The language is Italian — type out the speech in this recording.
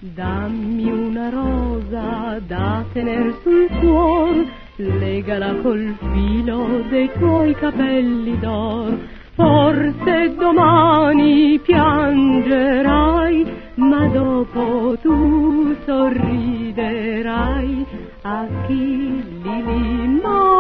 Dammi una rosa da tener sul cuor, legala col filo dei tuoi capelli d'or. Forse domani piangerai, ma dopo tu sorriderai a chi li